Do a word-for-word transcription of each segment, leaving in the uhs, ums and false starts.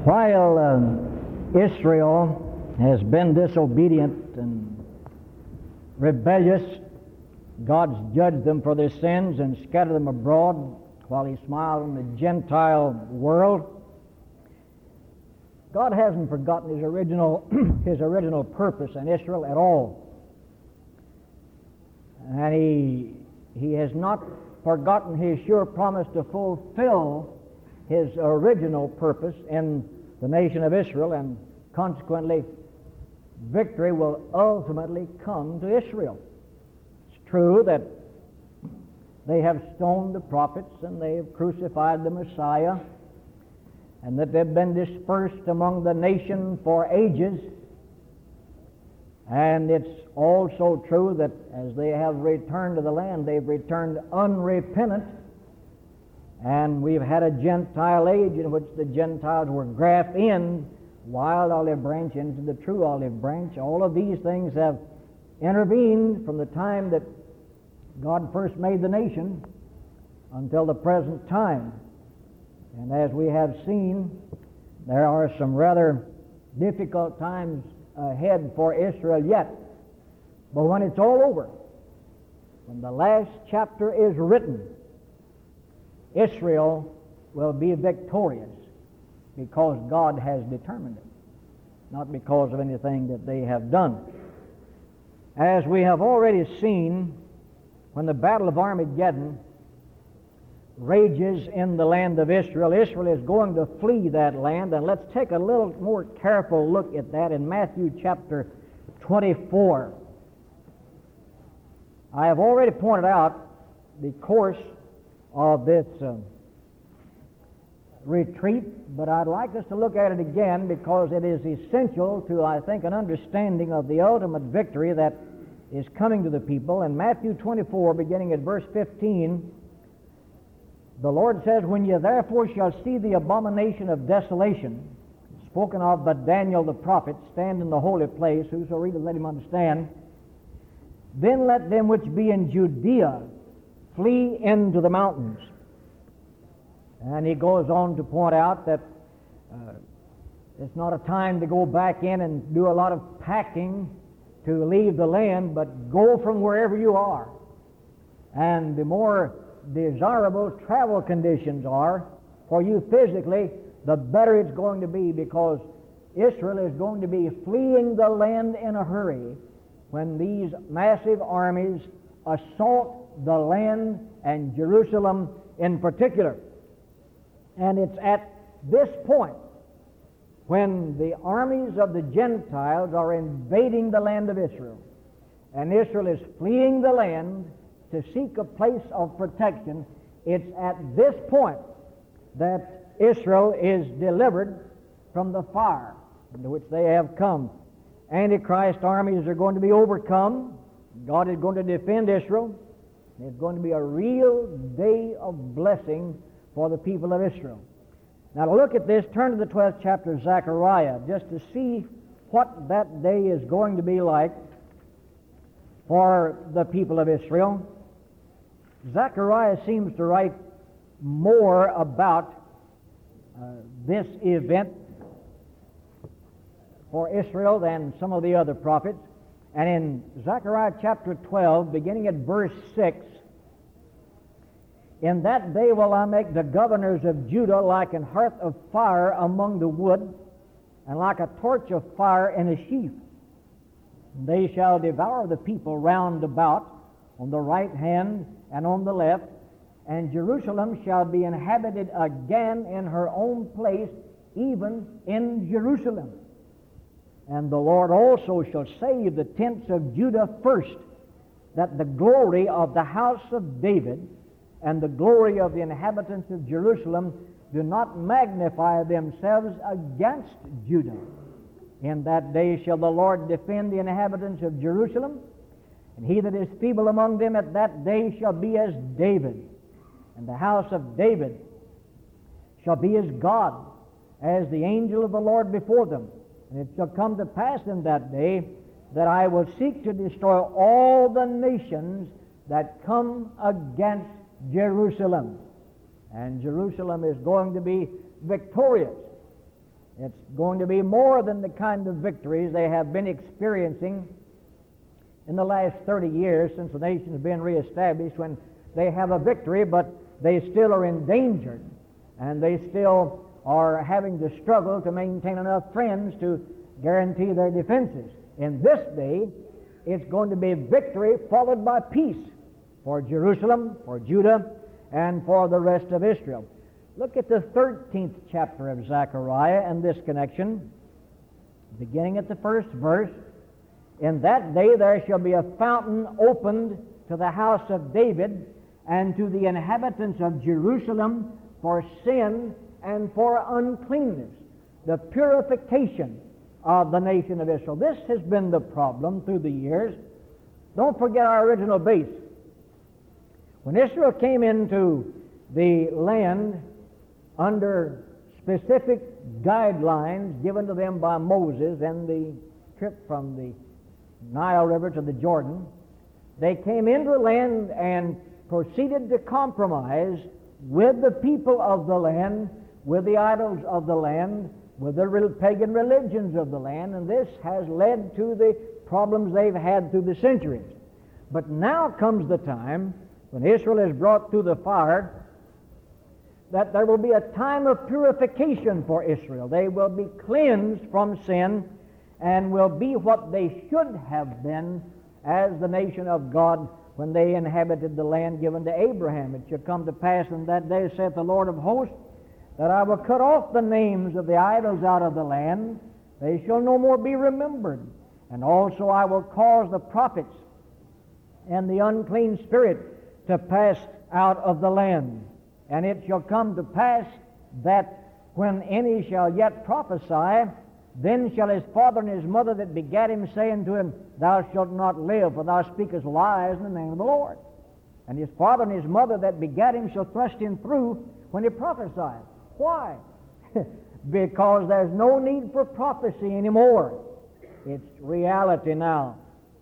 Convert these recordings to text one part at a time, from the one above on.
While um, Israel has been disobedient and rebellious, God's judged them for their sins and scattered them abroad while He smiled on the Gentile world. God hasn't forgotten His original, His original purpose in Israel at all. And He, he has not forgotten His sure promise to fulfill His original purpose in the nation of Israel, and consequently victory will ultimately come to Israel. It's true that they have stoned the prophets and they have crucified the Messiah, and that they've been dispersed among the nation for ages. And it's also true that as they have returned to the land, they've returned unrepentant. And we've had a Gentile age in which the Gentiles were grafted in wild olive branch into the true olive branch. All of these things have intervened from the time that God first made the nation until the present time. And as we have seen, there are some rather difficult times ahead for Israel yet. But when it's all over, when the last chapter is written, Israel will be victorious because God has determined it, not because of anything that they have done. As we have already seen, when the Battle of Armageddon rages in the land of Israel, Israel is going to flee that land, and let's take a little more careful look at that in Matthew chapter twenty-four. I have already pointed out the course of this uh, retreat, but I'd like us to look at it again because it is essential to, I think, an understanding of the ultimate victory that is coming to the people. In Matthew twenty-four, beginning at verse fifteen, the Lord says, "When ye therefore shall see the abomination of desolation, spoken of by Daniel the prophet, stand in the holy place, whoso readeth, let him understand, then let them which be in Judea flee into the mountains." And he goes on to point out that uh, it's not a time to go back in and do a lot of packing to leave the land, but go from wherever you are. And the more desirable travel conditions are for you physically, the better it's going to be, because Israel is going to be fleeing the land in a hurry when these massive armies assault the land, and Jerusalem in particular. And it's at this point, when the armies of the Gentiles are invading the land of Israel, and Israel is fleeing the land to seek a place of protection, it's at this point that Israel is delivered from the fire into which they have come. Antichrist armies are going to be overcome. God is going to defend Israel. It's going to be a real day of blessing for the people of Israel. Now, to look at this, turn to the twelfth chapter of Zechariah, just to see what that day is going to be like for the people of Israel. Zechariah seems to write more about uh, this event for Israel than some of the other prophets. And in Zechariah chapter twelve, beginning at verse six, "In that day will I make the governors of Judah like an hearth of fire among the wood, and like a torch of fire in a sheaf. They shall devour the people round about, on the right hand and on the left, and Jerusalem shall be inhabited again in her own place, even in Jerusalem. And the Lord also shall save the tents of Judah first, that the glory of the house of David and the glory of the inhabitants of Jerusalem do not magnify themselves against Judah. In that day shall the Lord defend the inhabitants of Jerusalem, and he that is feeble among them at that day shall be as David, and the house of David shall be as God, as the angel of the Lord before them. And it shall come to pass in that day that I will seek to destroy all the nations that come against Jerusalem. And Jerusalem is going to be victorious. It's going to be more than the kind of victories they have been experiencing in the last thirty years since the nation has been reestablished, when they have a victory, but they still are endangered, and they still are having to struggle to maintain enough friends to guarantee their defenses. In this day, it's going to be victory followed by peace for Jerusalem, for Judah, and for the rest of Israel. Look at the thirteenth chapter of Zechariah in this connection, beginning at the first verse. In that day there shall be a fountain opened to the house of David and to the inhabitants of Jerusalem for sin and for uncleanness, the purification of the nation of Israel. This has been the problem through the years. Don't forget our original base. When Israel came into the land under specific guidelines given to them by Moses and the trip from the Nile River to the Jordan, they came into the land and proceeded to compromise with the people of the land, with the idols of the land, with the pagan religions of the land, and this has led to the problems they've had through the centuries. But now comes the time when Israel is brought through the fire, that there will be a time of purification for Israel. They will be cleansed from sin and will be what they should have been as the nation of God when they inhabited the land given to Abraham. It shall come to pass in that day, saith the Lord of hosts, that I will cut off the names of the idols out of the land. They shall no more be remembered. And also I will cause the prophets and the unclean spirit to pass out of the land. And it shall come to pass that when any shall yet prophesy, then shall his father and his mother that begat him say unto him, Thou shalt not live, for thou speakest lies in the name of the Lord. And his father and his mother that begat him shall thrust him through when he prophesies. Why? Because there's no need for prophecy anymore. It's reality now.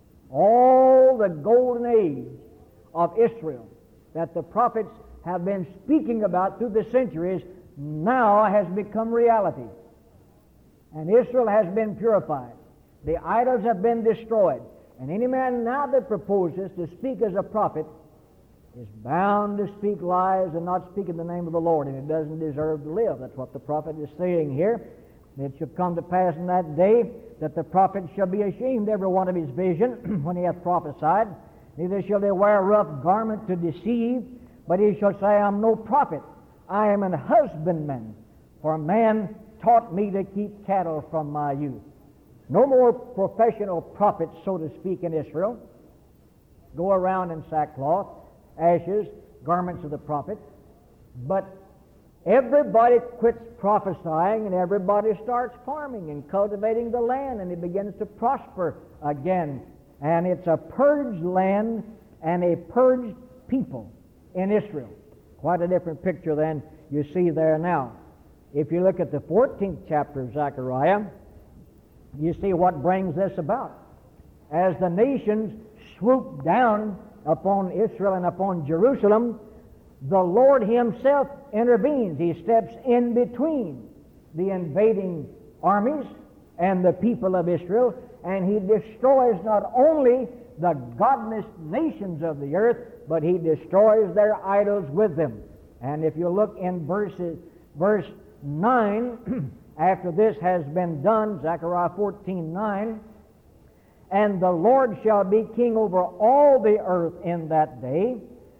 All the golden age of Israel that the prophets have been speaking about through the centuries now has become reality. And Israel has been purified. The idols have been destroyed. And any man now that proposes to speak as a prophet is bound to speak lies and not speak in the name of the Lord, and it doesn't deserve to live. That's what the prophet is saying here. It shall come to pass in that day that the prophet shall be ashamed every one of his vision when he hath prophesied. Neither shall they wear a rough garment to deceive, but he shall say, I am no prophet, I am an husbandman, for man taught me to keep cattle from my youth. No more professional prophets, so to speak, in Israel. Go around in sackcloth, ashes, garments of the prophet. But everybody quits prophesying and everybody starts farming and cultivating the land, and it begins to prosper again. And it's a purged land and a purged people in Israel. Quite a different picture than you see there now. If you look at the fourteenth chapter of Zechariah, you see what brings this about. As the nations swoop down upon Israel and upon Jerusalem, the Lord himself intervenes. He steps in between the invading armies and the people of Israel, and he destroys not only the godless nations of the earth, but he destroys their idols with them. And if you look in verses, verse nine, after this has been done, Zechariah fourteen nine, and the Lord shall be king over all the earth in that day,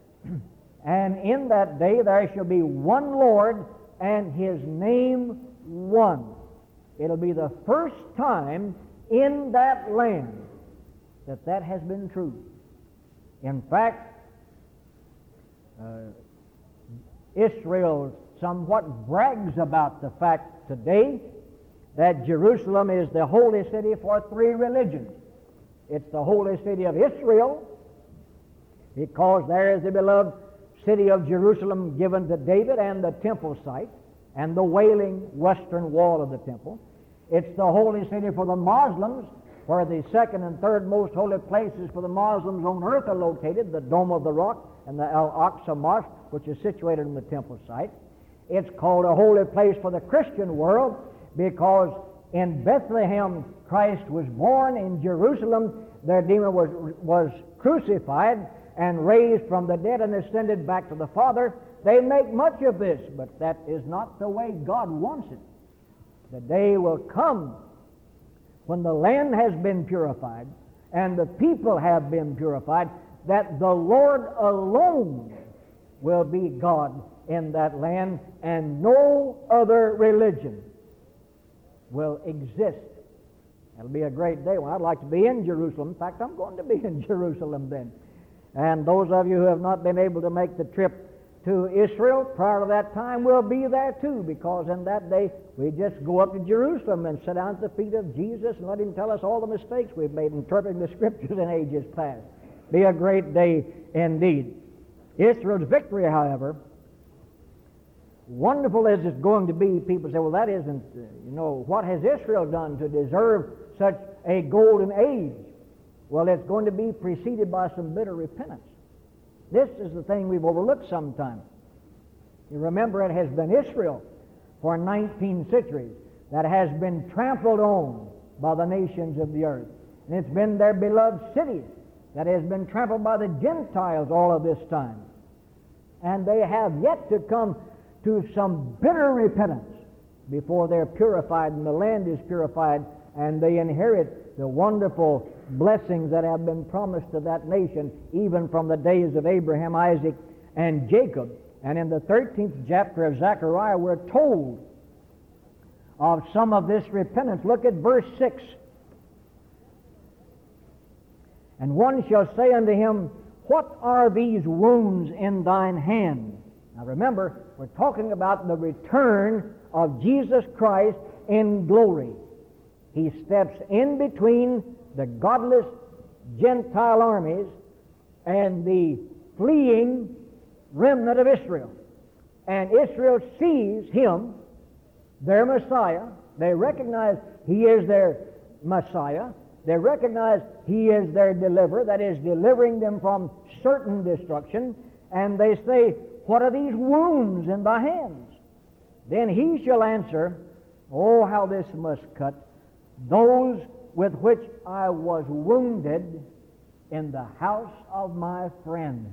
and in that day there shall be one Lord, and his name one. It'll be the first time in that land that that has been true. In fact, uh, Israel somewhat brags about the fact today that Jerusalem is the holy city for three religions. It's the holy city of Israel, because there is the beloved city of Jerusalem given to David, and the temple site, and the wailing western wall of the temple. It's the holy city for the Muslims, where the second and third most holy places for the Muslims on earth are located, the Dome of the Rock and the Al-Aqsa Mosque, which is situated in the temple site. It's called a holy place for the Christian world, because in Bethlehem Christ was born, in Jerusalem the Redeemer was, was crucified and raised from the dead and ascended back to the Father. They make much of this, but that is not the way God wants it. The day will come when the land has been purified and the people have been purified, that the Lord alone will be God in that land, and no other religion will exist. It'll be a great day when I'd like to be in Jerusalem. In fact, I'm going to be in Jerusalem then. And those of you who have not been able to make the trip to Israel prior to that time will be there too, because in that day we just go up to Jerusalem and sit down at the feet of Jesus and let Him tell us all the mistakes we've made interpreting the Scriptures in ages past. Be a great day indeed. Israel's victory, however, wonderful as it's going to be, people say, well, that isn't, uh, you know, what has Israel done to deserve such a golden age? Well, it's going to be preceded by some bitter repentance. This is the thing we've overlooked sometimes. You remember, it has been Israel for nineteen centuries that has been trampled on by the nations of the earth. And it's been their beloved city that has been trampled by the Gentiles all of this time. And they have yet to come to some bitter repentance before they're purified and the land is purified and they inherit the wonderful blessings that have been promised to that nation even from the days of Abraham, Isaac, and Jacob. And in the thirteenth chapter of Zechariah, we're told of some of this repentance. Look at verse six. And one shall say unto him, what are these wounds in thine hand? Now remember, we're talking about the return of Jesus Christ in glory. He steps in between the godless Gentile armies and the fleeing remnant of Israel. And Israel sees Him, their Messiah. They recognize He is their Messiah. They recognize He is their deliverer, that is, delivering them from certain destruction. And they say, what are these wounds in thy hands? Then He shall answer, oh, how this must cut. Those with which I was wounded in the house of my friends.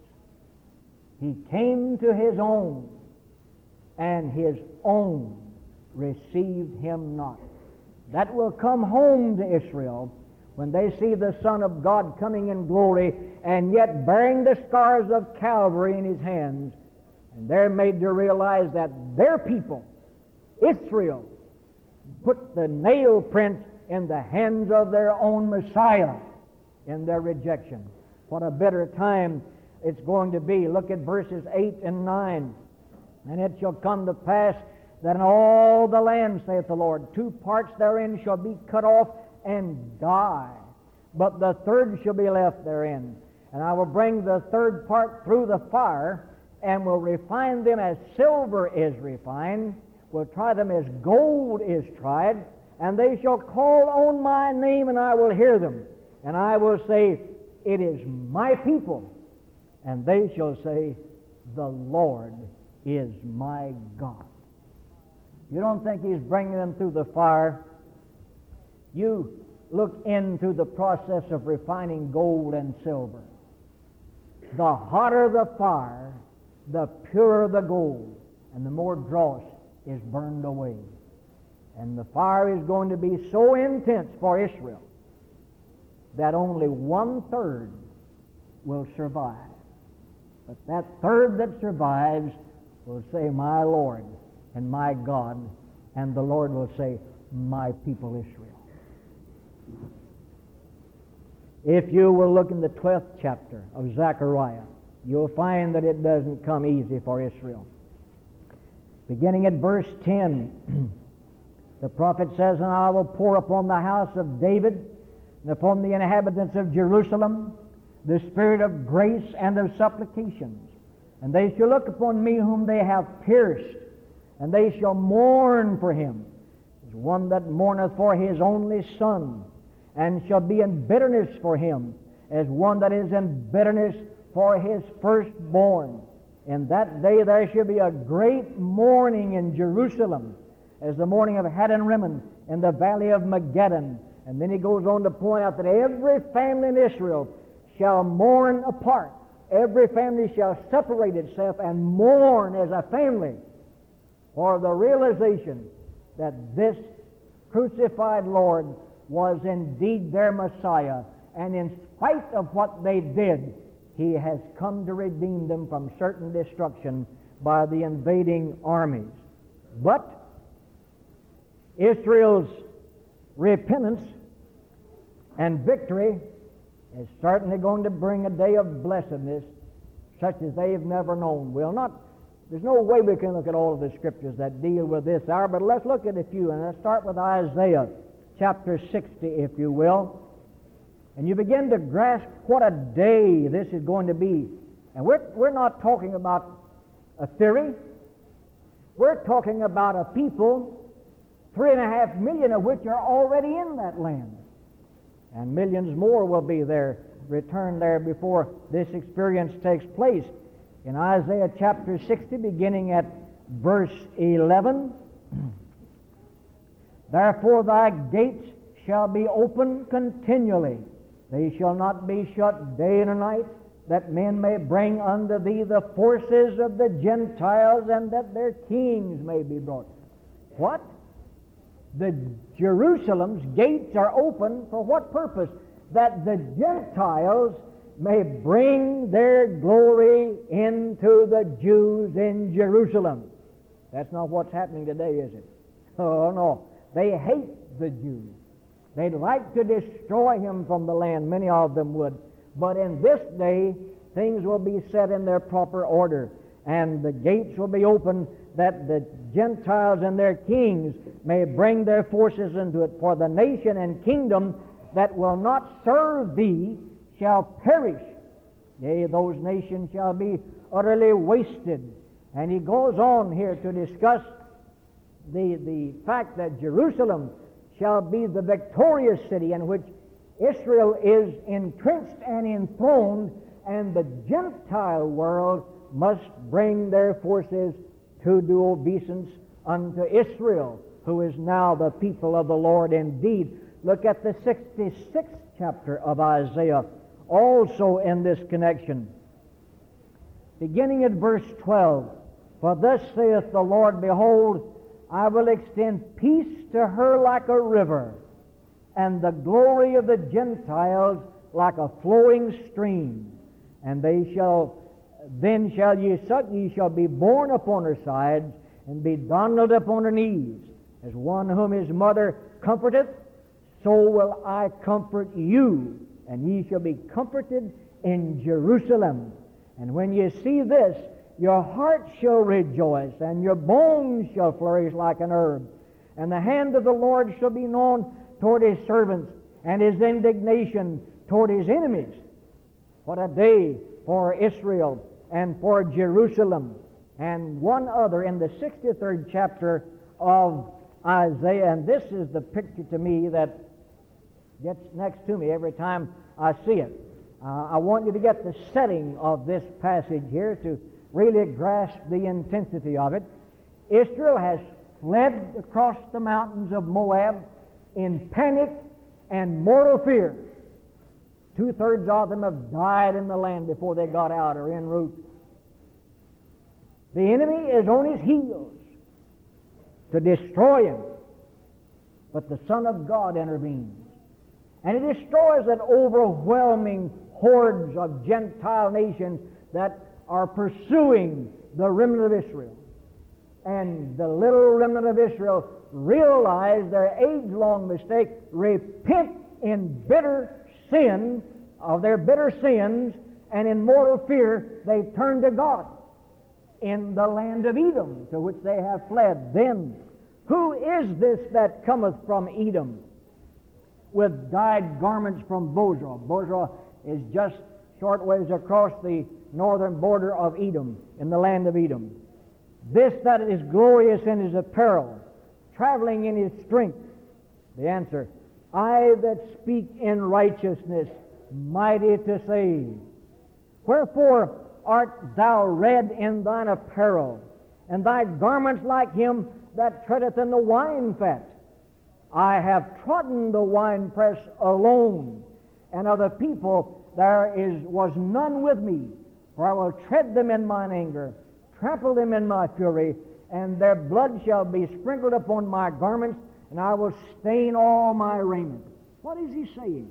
He came to His own, and His own received Him not. That will come home to Israel when they see the Son of God coming in glory and yet bearing the scars of Calvary in His hands. And they're made to realize that their people, Israel, put the nail prints in the hands of their own Messiah in their rejection. What a bitter time it's going to be. Look at verses eight and nine. And it shall come to pass that in all the land, saith the Lord, two parts therein shall be cut off and die, but the third shall be left therein. And I will bring the third part through the fire, and will refine them as silver is refined, will try them as gold is tried, and they shall call on my name, and I will hear them. And I will say, it is my people. And they shall say, the Lord is my God. You don't think He's bringing them through the fire? You look into the process of refining gold and silver. The hotter the fire, the purer the gold, and the more dross is burned away. And the fire is going to be so intense for Israel that only one-third will survive. But that third that survives will say, my Lord and my God, and the Lord will say, my people Israel. If you will look in the twelfth chapter of Zechariah, you'll find that it doesn't come easy for Israel. Beginning at verse ten, the prophet says, and I will pour upon the house of David and upon the inhabitants of Jerusalem the spirit of grace and of supplications. And they shall look upon me whom they have pierced, and they shall mourn for him, as one that mourneth for his only son, and shall be in bitterness for him, as one that is in bitterness for his firstborn. In that day there shall be a great mourning in Jerusalem, as the mourning of Hadad and Rimmon in the valley of Megiddon. And then he goes on to point out that every family in Israel shall mourn apart. Every family shall separate itself and mourn as a family for the realization that this crucified Lord was indeed their Messiah. And in spite of what they did, He has come to redeem them from certain destruction by the invading armies. But Israel's repentance and victory is certainly going to bring a day of blessedness such as they've never known. We'll not, there's no way we can look at all of the scriptures that deal with this hour, but let's look at a few, and let's start with Isaiah chapter sixty, if you will. And you begin to grasp what a day this is going to be. And we're, we're not talking about a theory. We're talking about a people, three and a half million of which are already in that land. And millions more will be there, returned there before this experience takes place. In Isaiah chapter sixty, beginning at verse eleven, therefore thy gates shall be open continually. They shall not be shut day and night, that men may bring unto thee the forces of the Gentiles, and that their kings may be brought. What? The Jerusalem's gates are open for what purpose? That the Gentiles may bring their glory into the Jews in Jerusalem. That's not what's happening today, is it? Oh, no. They hate the Jews. They'd like to destroy him from the land. Many of them would. But in this day, things will be set in their proper order, and the gates will be open that the Gentiles and their kings may bring their forces into it. For the nation and kingdom that will not serve thee shall perish. Yea, those nations shall be utterly wasted. And he goes on here to discuss the, the fact that Jerusalem shall be the victorious city in which Israel is entrenched and enthroned, and the Gentile world must bring their forces to do obeisance unto Israel, who is now the people of the Lord indeed. Look at the sixty-sixth chapter of Isaiah, also in this connection. Beginning at verse twelve, for thus saith the Lord, behold, I will extend peace to her like a river, and the glory of the Gentiles like a flowing stream. And they shall, then shall ye suck, ye shall be borne upon her sides, and be dandled upon her knees. As one whom his mother comforteth, so will I comfort you, and ye shall be comforted in Jerusalem. And when ye see this, your heart shall rejoice, and your bones shall flourish like an herb. And the hand of the Lord shall be known toward his servants, and his indignation toward his enemies. What a day for Israel and for Jerusalem. And one other in the sixty-third chapter of Isaiah, and this is the picture to me that gets next to me every time I see it. Uh, I want you to get the setting of this passage here to really grasp the intensity of it. Israel has fled across the mountains of Moab in panic and mortal fear. Two-thirds of them have died in the land before they got out or en route. The enemy is on his heels to destroy him, but the Son of God intervenes. And it destroys that overwhelming hordes of Gentile nations that are pursuing the remnant of Israel. And the little remnant of Israel realize their age-long mistake, repent in bitter sin of their bitter sins, and in mortal fear they turn to God in the land of Edom, to which they have fled. Then, who is this that cometh from Edom with dyed garments from Bozrah? Bozrah is just short ways across the northern border of Edom, in the land of Edom. This that is glorious in his apparel, traveling in his strength. The answer, I that speak in righteousness, mighty to save. Wherefore art thou red in thine apparel, and thy garments like him that treadeth in the winepress. I have trodden the winepress alone, and of the people there is was none with me. For I will tread them in mine anger, trample them in my fury, and their blood shall be sprinkled upon my garments, and I will stain all my raiment. What is he saying?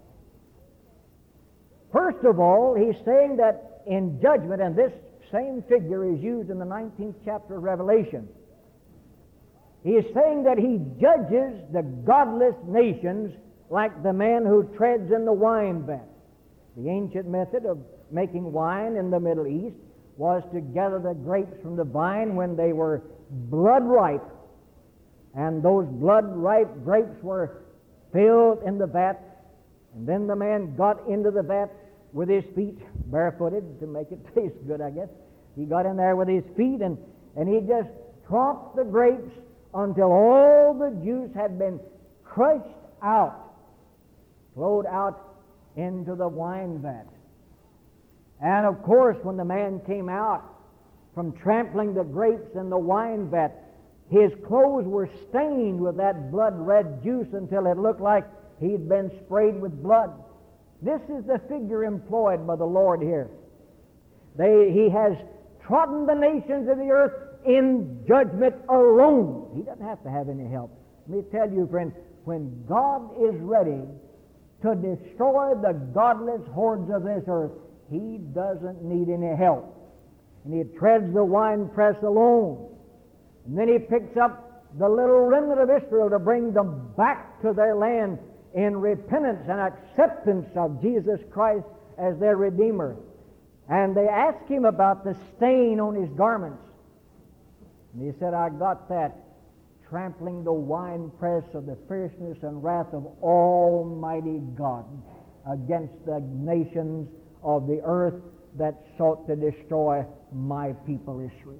First of all, he's saying that in judgment, and this same figure is used in the nineteenth chapter of Revelation, he is saying that he judges the godless nations like the man who treads in the wine vat. The ancient method of making wine in the Middle East was to gather the grapes from the vine when they were blood ripe, and those blood ripe grapes were filled in the vat, and then the man got into the vat with his feet barefooted to make it taste good, I guess. He got in there with his feet, and, and he just tromped the grapes until all the juice had been crushed out, flowed out into the wine vat. And of course, when the man came out from trampling the grapes in the wine vat, his clothes were stained with that blood-red juice until it looked like he'd been sprayed with blood. This is the figure employed by the Lord here. They, he has trodden the nations of the earth in judgment alone. He doesn't have to have any help. Let me tell you, friend, when God is ready to destroy the godless hordes of this earth, he doesn't need any help. And he treads the winepress alone. And then he picks up the little remnant of Israel to bring them back to their land in repentance and acceptance of Jesus Christ as their Redeemer. And they asked him about the stain on his garments. And he said, I got that trampling the winepress of the fierceness and wrath of Almighty God against the nations of the earth that sought to destroy my people Israel.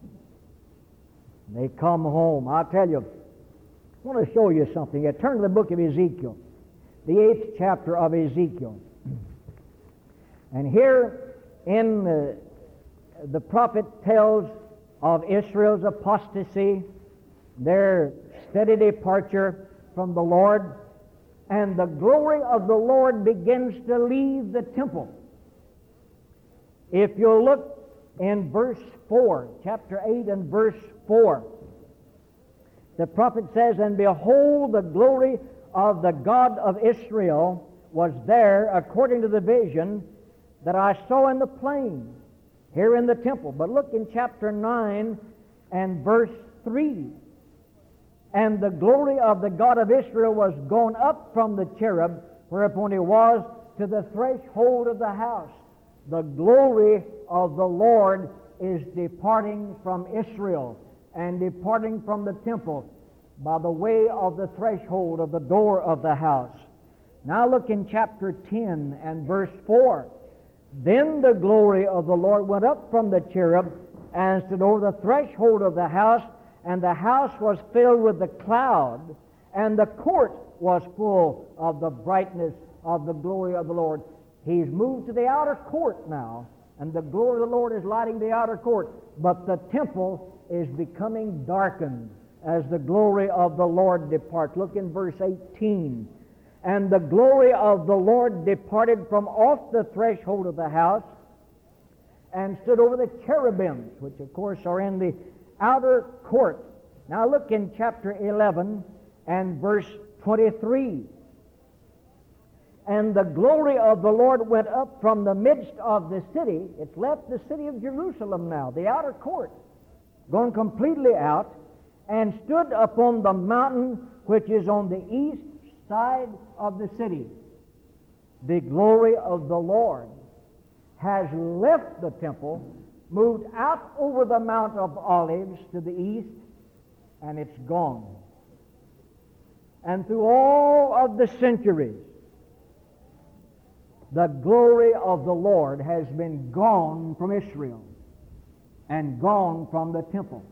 They come home. I'll tell you, I want to show you something. You turn to the book of Ezekiel, the eighth chapter of Ezekiel. And here in the, the prophet tells of Israel's apostasy, their steady departure from the Lord, and the glory of the Lord begins to leave the temple. If you'll look in verse four, chapter eight and verse four, the prophet says, And behold, the glory of the God of Israel was there according to the vision that I saw in the plain, here in the temple. But look in chapter nine and verse three. And the glory of the God of Israel was gone up from the cherub, whereupon he was, to the threshold of the house. The glory of the Lord is departing from Israel and departing from the temple by the way of the threshold of the door of the house. Now look in chapter ten and verse four. Then the glory of the Lord went up from the cherub and stood over the threshold of the house, and the house was filled with the cloud, and the court was full of the brightness of the glory of the Lord. He's moved to the outer court now, and the glory of the Lord is lighting the outer court, but the temple is becoming darkened as the glory of the Lord departs. Look in verse eighteen. And the glory of the Lord departed from off the threshold of the house and stood over the cherubims, which of course are in the outer court. Now look in chapter eleven and verse twenty-three. And the glory of the Lord went up from the midst of the city. It's left the city of Jerusalem now, the outer court, gone completely out, and stood upon the mountain which is on the east side of the city. The glory of the Lord has left the temple, moved out over the Mount of Olives to the east, and it's gone. And through all of the centuries, the glory of the Lord has been gone from Israel and gone from the temple.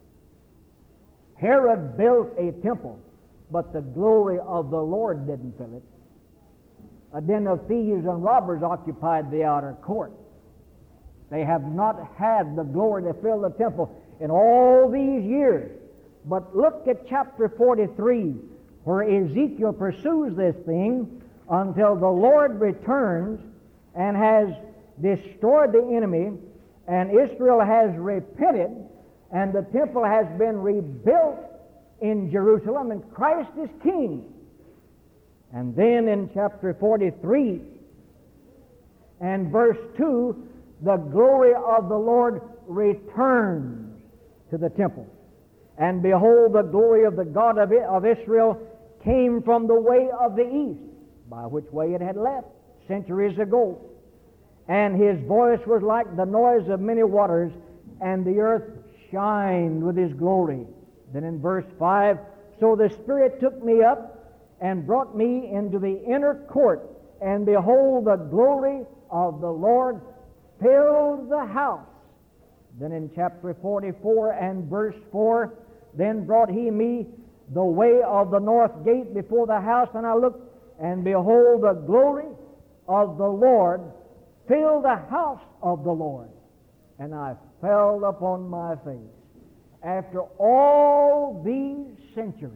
Herod built a temple, but the glory of the Lord didn't fill it. A den of thieves and robbers occupied the outer court. They have not had the glory to fill the temple in all these years. But look at chapter forty-three, where Ezekiel pursues this thing until the Lord returns and has destroyed the enemy, and Israel has repented, and the temple has been rebuilt in Jerusalem, and Christ is king. And then in chapter forty-three and verse two, the glory of the Lord returns to the temple. And behold, the glory of the God of, of Israel came from the way of the east, by which way it had left centuries ago. And his voice was like the noise of many waters, and the earth shined with his glory. Then in verse five, so the Spirit took me up and brought me into the inner court, and behold, the glory of the Lord filled the house. Then in chapter forty-four and verse four, then brought he me the way of the north gate before the house, and I looked, and behold, the glory of the Lord filled the house of the Lord. And I fell upon my face. After all these centuries,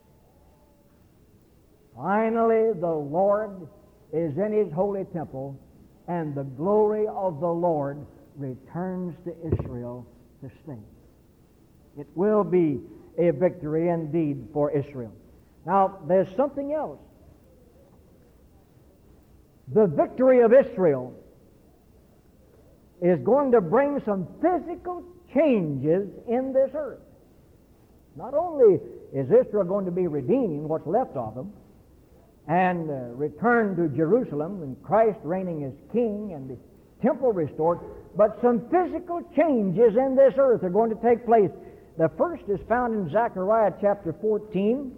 finally the Lord is in his holy temple, and the glory of the Lord returns to Israel to stay. It will be a victory indeed for Israel. Now, there's something else. The victory of Israel is going to bring some physical changes in this earth. Not only is Israel going to be redeemed, what's left of them, and uh, returned to Jerusalem, and Christ reigning as king, and the temple restored, but some physical changes in this earth are going to take place. The first is found in Zechariah chapter fourteen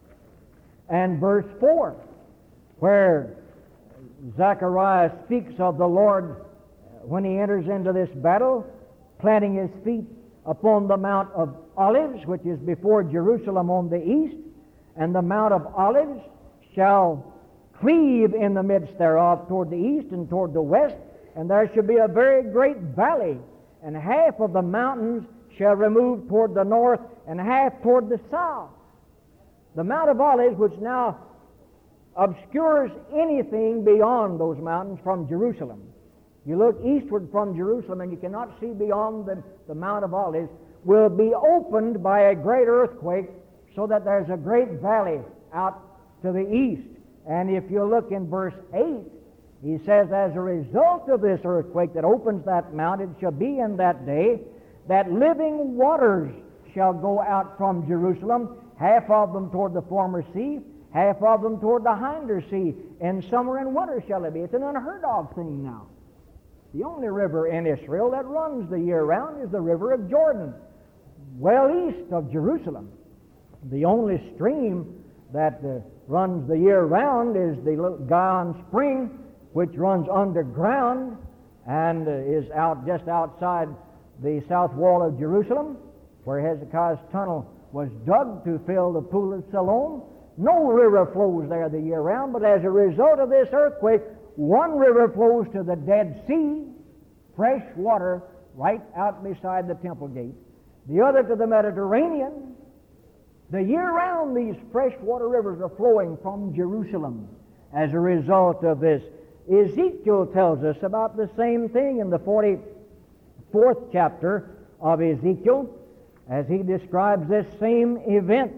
and verse four, where Zechariah speaks of the Lord when he enters into this battle, planting his feet upon the Mount of Olives, which is before Jerusalem on the east, and the Mount of Olives shall cleave in the midst thereof toward the east and toward the west, and there shall be a very great valley, and half of the mountains shall remove toward the north, and half toward the south. The Mount of Olives, which now obscures anything beyond those mountains from Jerusalem. You look eastward from Jerusalem and you cannot see beyond the, the Mount of Olives, will be opened by a great earthquake, so that there's a great valley out to the east. And if you look in verse eight, he says, as a result of this earthquake that opens that mount, it shall be in that day that living waters shall go out from Jerusalem, half of them toward the former sea, half of them toward the hinder sea. In summer and winter shall it be. It's an unheard of thing now. The only river in Israel that runs the year round is the river of Jordan, well east of Jerusalem. The only stream that uh, runs the year round is the little Gihon Spring, which runs underground and uh, is out just outside the south wall of Jerusalem, where Hezekiah's tunnel was dug to fill the pool of Siloam. No river flows there the year round, but as a result of this earthquake, one river flows to the Dead Sea, fresh water right out beside the temple gate. The other to the Mediterranean. The year round, these freshwater rivers are flowing from Jerusalem as a result of this. Ezekiel tells us about the same thing in the forty-fourth chapter of Ezekiel, as he describes this same event.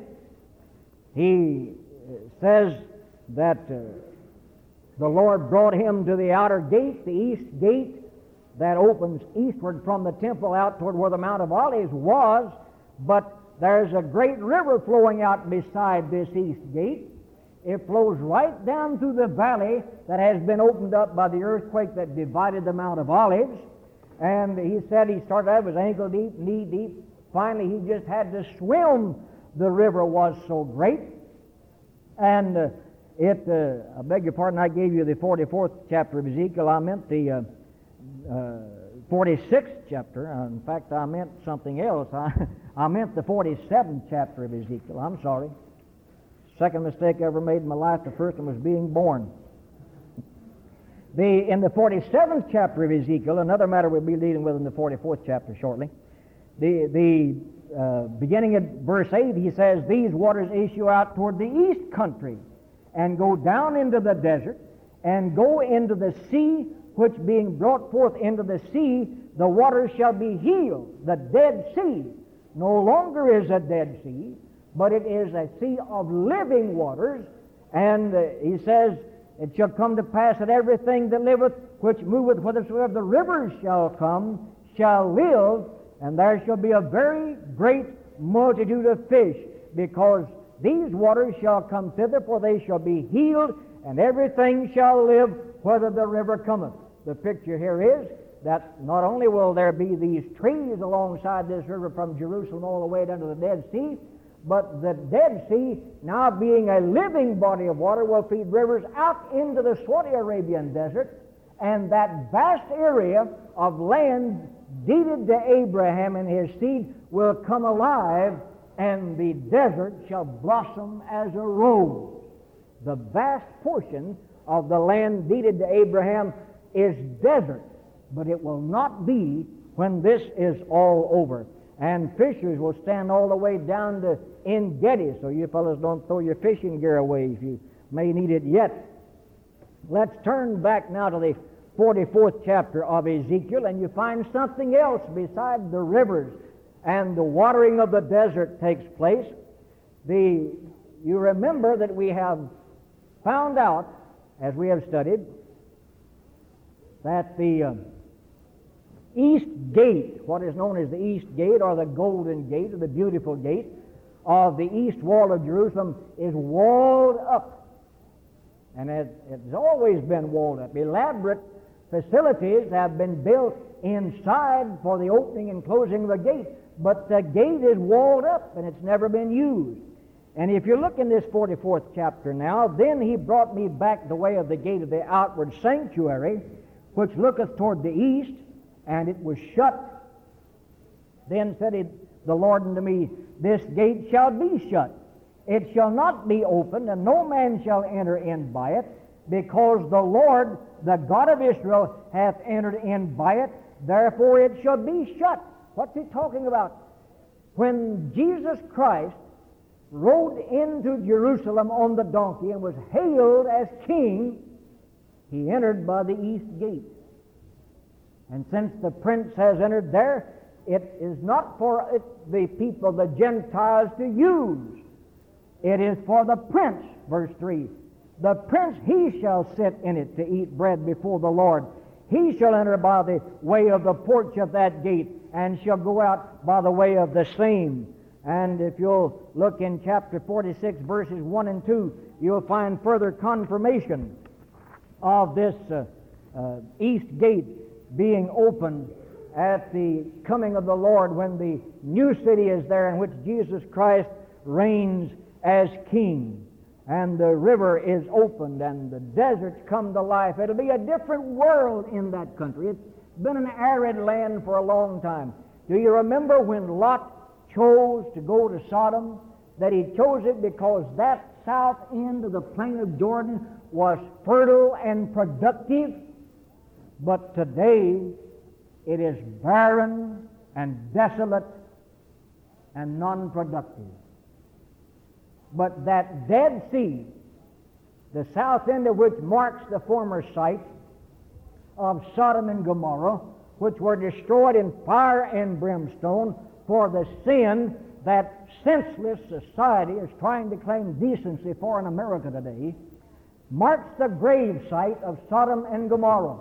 He says that uh, the Lord brought him to the outer gate, the east gate that opens eastward from the temple out toward where the Mount of Olives was, but there's a great river flowing out beside this east gate. It flows right down through the valley that has been opened up by the earthquake that divided the Mount of Olives. And he said he started out, it was ankle deep, knee deep. Finally, he just had to swim. The river was so great. And uh, it, uh, I beg your pardon, I gave you the forty-fourth chapter of Ezekiel. I meant the uh, uh, forty-sixth chapter. Uh, in fact, I meant something else. I, I meant the forty-seventh chapter of Ezekiel. I'm sorry. Second mistake I ever made in my life. The first one was being born. The, in the forty-seventh chapter of Ezekiel, another matter we'll be dealing with in the forty-fourth chapter shortly, the, the uh, beginning at verse eight, he says, these waters issue out toward the east country, and go down into the desert, and go into the sea, which being brought forth into the sea, the waters shall be healed. The Dead Sea no longer is a Dead Sea, but it is a sea of living waters. And uh, he says, it shall come to pass that everything that liveth, which moveth whithersoever the rivers shall come, shall live, and there shall be a very great multitude of fish, because these waters shall come thither, for they shall be healed, and everything shall live, whether the river cometh. The picture here is that not only will there be these trees alongside this river from Jerusalem all the way down to the Dead Sea, but the Dead Sea, now being a living body of water, will feed rivers out into the Saudi Arabian desert, and that vast area of land deeded to Abraham and his seed will come alive, and the desert shall blossom as a rose. The vast portion of the land deeded to Abraham is desert, but it will not be when this is all over. And fishers will stand all the way down to En-Gedi, so you fellows don't throw your fishing gear away if you may need it yet. Let's turn back now to the forty-fourth chapter of Ezekiel, and you find something else besides the rivers and the watering of the desert takes place. The, you remember that we have found out, as we have studied, that the uh, east gate, what is known as the east gate or the golden gate or the beautiful gate of the east wall of Jerusalem, is walled up. And it, it's always been walled up. Elaborate facilities have been built inside for the opening and closing of the gate, but the gate is walled up and it's never been used. And if you look in this forty-fourth chapter now, then he brought me back the way of the gate of the outward sanctuary, which looketh toward the east, and it was shut. Then said he, the Lord unto me, this gate shall be shut. It shall not be opened, and no man shall enter in by it, because the Lord, the God of Israel, hath entered in by it. Therefore it shall be shut. What's he talking about? When Jesus Christ rode into Jerusalem on the donkey and was hailed as king, he entered by the east gate. And since the prince has entered there, it is not for it, the people, the Gentiles, to use. It is for the prince, verse three. The prince, he shall sit in it to eat bread before the Lord. He shall enter by the way of the porch of that gate, and shall go out by the way of the same. And if you'll look in chapter forty-six, verses one and two, you'll find further confirmation of this uh, uh, east gate being opened at the coming of the Lord, when the new city is there in which Jesus Christ reigns as king, and the river is opened and the deserts come to life. It'll be a different world in that country. It's been an arid land for a long time. Do you remember when Lot chose to go to Sodom, that he chose it because that south end of the plain of Jordan was fertile and productive? But today it is barren and desolate and non-productive. But that Dead Sea, the south end of which marks the former site of Sodom and Gomorrah, which were destroyed in fire and brimstone for the sin that senseless society is trying to claim decency for in America today, marks the grave site of Sodom and Gomorrah.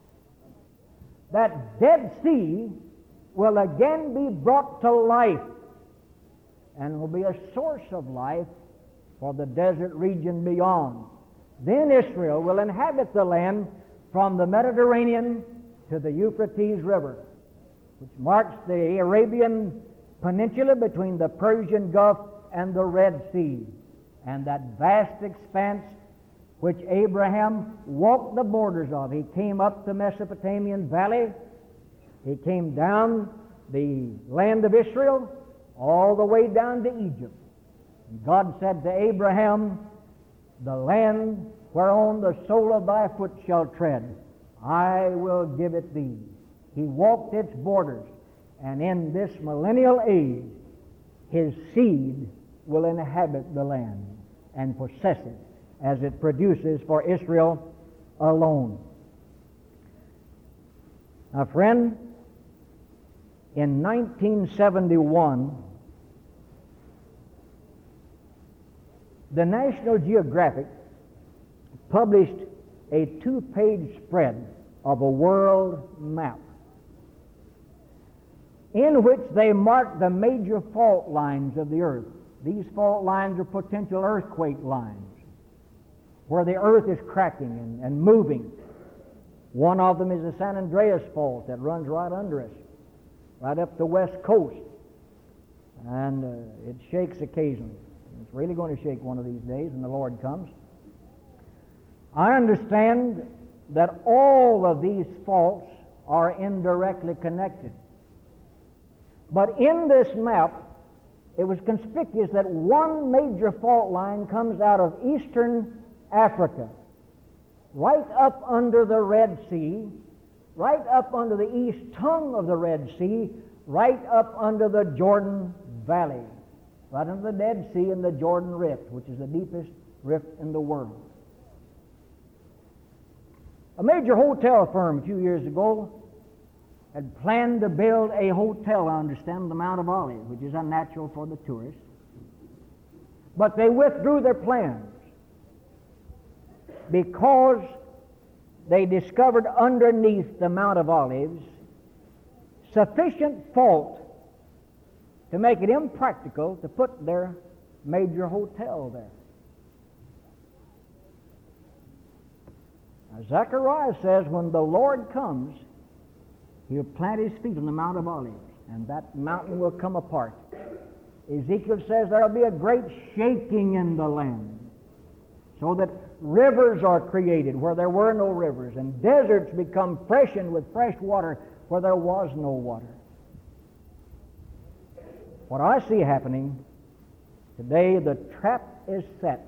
That Dead Sea will again be brought to life, and will be a source of life for the desert region beyond. Then Israel will inhabit the land from the Mediterranean to the Euphrates River, which marks the Arabian Peninsula between the Persian Gulf and the Red Sea, and that vast expanse which Abraham walked the borders of. He came up the Mesopotamian valley, he came down the land of Israel, all the way down to Egypt. And God said to Abraham, the land whereon the sole of thy foot shall tread, I will give it thee. He walked its borders, and in this millennial age, his seed will inhabit the land and possess it as it produces for Israel alone. Now, friend, in nineteen seventy-one, the National Geographic published a two-page spread of a world map in which they marked the major fault lines of the earth. These fault lines are potential earthquake lines where the earth is cracking and, and moving. One of them is the San Andreas Fault that runs right under us, right up the west coast. And uh, it shakes occasionally. It's really going to shake one of these days when the Lord comes. I understand that all of these faults are indirectly connected. But in this map, it was conspicuous that one major fault line comes out of eastern Africa, right up under the Red Sea, right up under the east tongue of the Red Sea, right up under the Jordan Valley, right under the Dead Sea and the Jordan Rift, which is the deepest rift in the world. A major hotel firm a few years ago had planned to build a hotel, I understand, on the Mount of Olives, which is unnatural for the tourists. But they withdrew their plans because they discovered underneath the Mount of Olives sufficient fault to make it impractical to put their major hotel there. Now, Zechariah says when the Lord comes, he'll plant his feet on the Mount of Olives, and that mountain will come apart. Ezekiel says there will be a great shaking in the land, so that rivers are created where there were no rivers, and deserts become freshened with fresh water where there was no water. What I see happening today, the trap is set.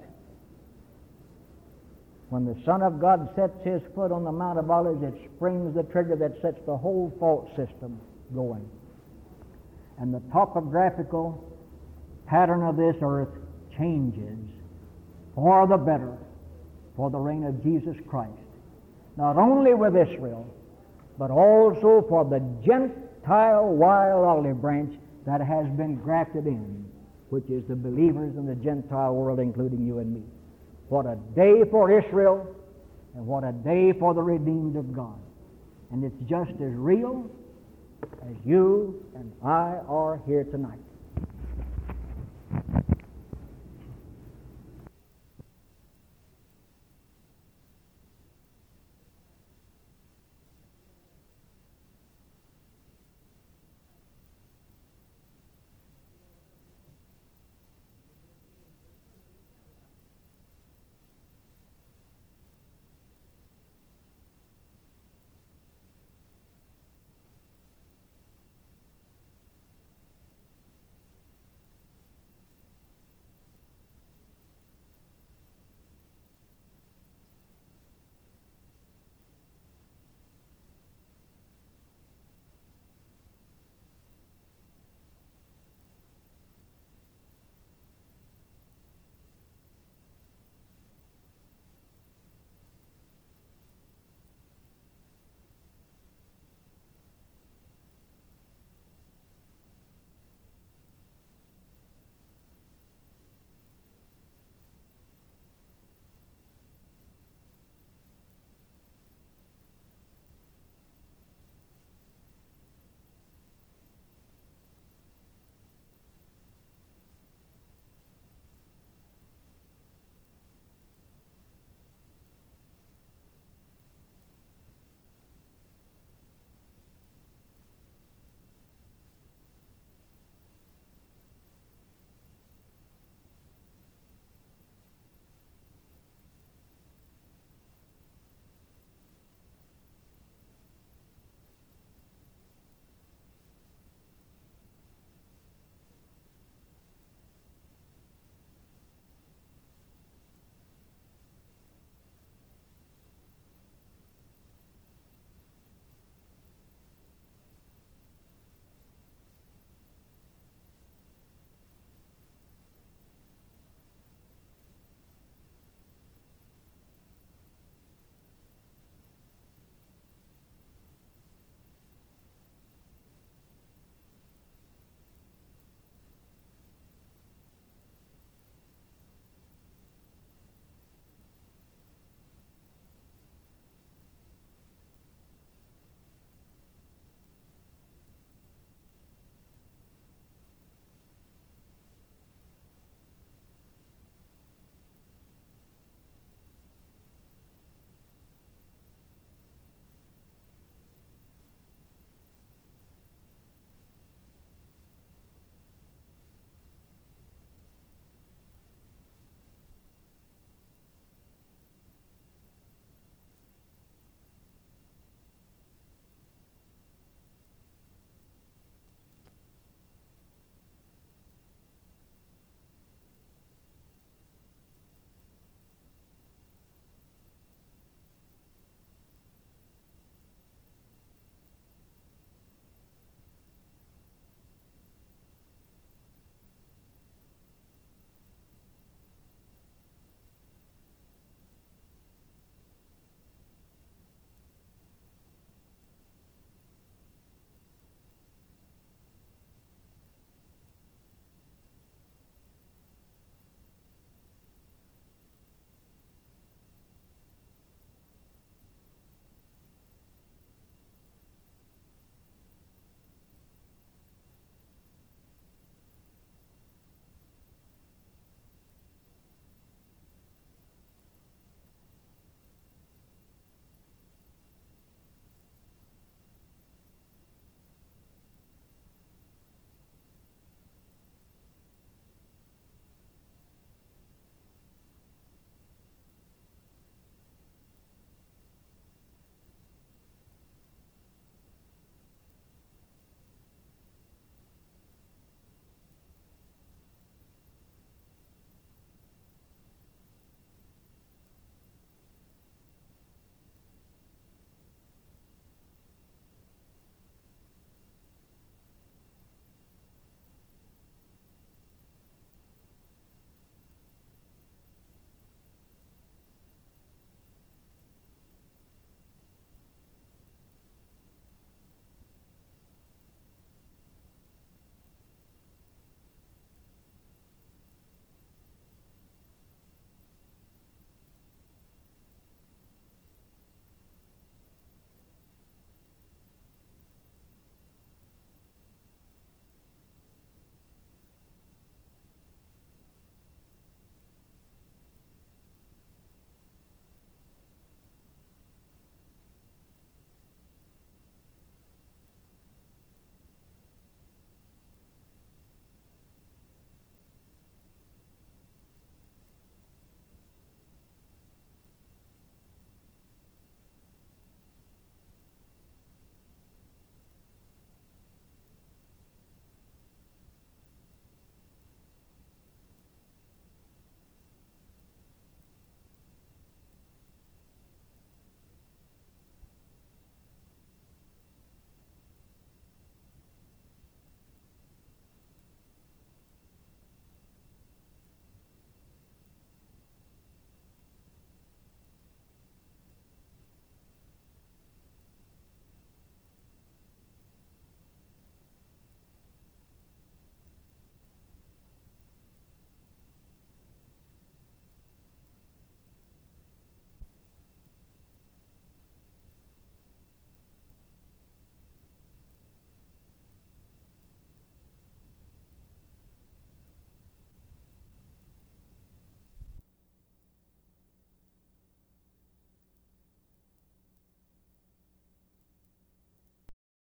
When the Son of God sets his foot on the Mount of Olives, it springs the trigger that sets the whole fault system going. And the topographical pattern of this earth changes for the better for the reign of Jesus Christ. Not only with Israel, but also for the Gentile wild olive branch that has been grafted in, which is the believers in the Gentile world, including you and me. What a day for Israel, and what a day for the redeemed of God. And it's just as real as you and I are here tonight.